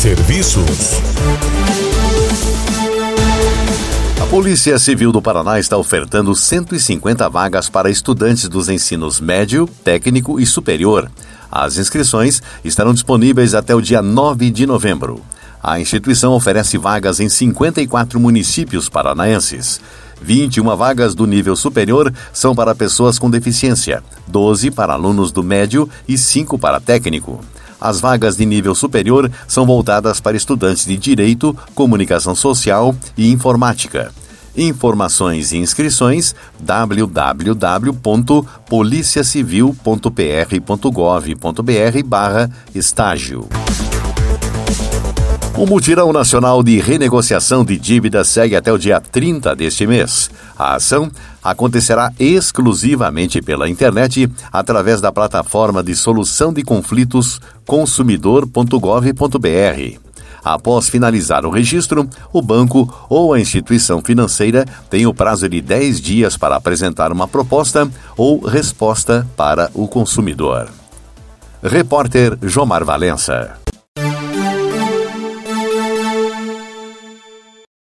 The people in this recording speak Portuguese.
Serviços. A Polícia Civil do Paraná está ofertando 150 vagas para estudantes dos ensinos médio, técnico e superior. As inscrições estarão disponíveis até o dia 9 de novembro. A instituição oferece vagas em 54 municípios paranaenses. 21 vagas do nível superior são para pessoas com deficiência, 12 para alunos do médio e 5 para técnico. As vagas de nível superior são voltadas para estudantes de Direito, Comunicação Social e Informática. Informações e inscrições www.policiacivil.pr.gov.br/estágio. O Mutirão Nacional de Renegociação de Dívidas segue até o dia 30 deste mês. A ação acontecerá exclusivamente pela internet através da plataforma de solução de conflitos consumidor.gov.br. Após finalizar o registro, o banco ou a instituição financeira tem o prazo de 10 dias para apresentar uma proposta ou resposta para o consumidor. Repórter Jomar Valença.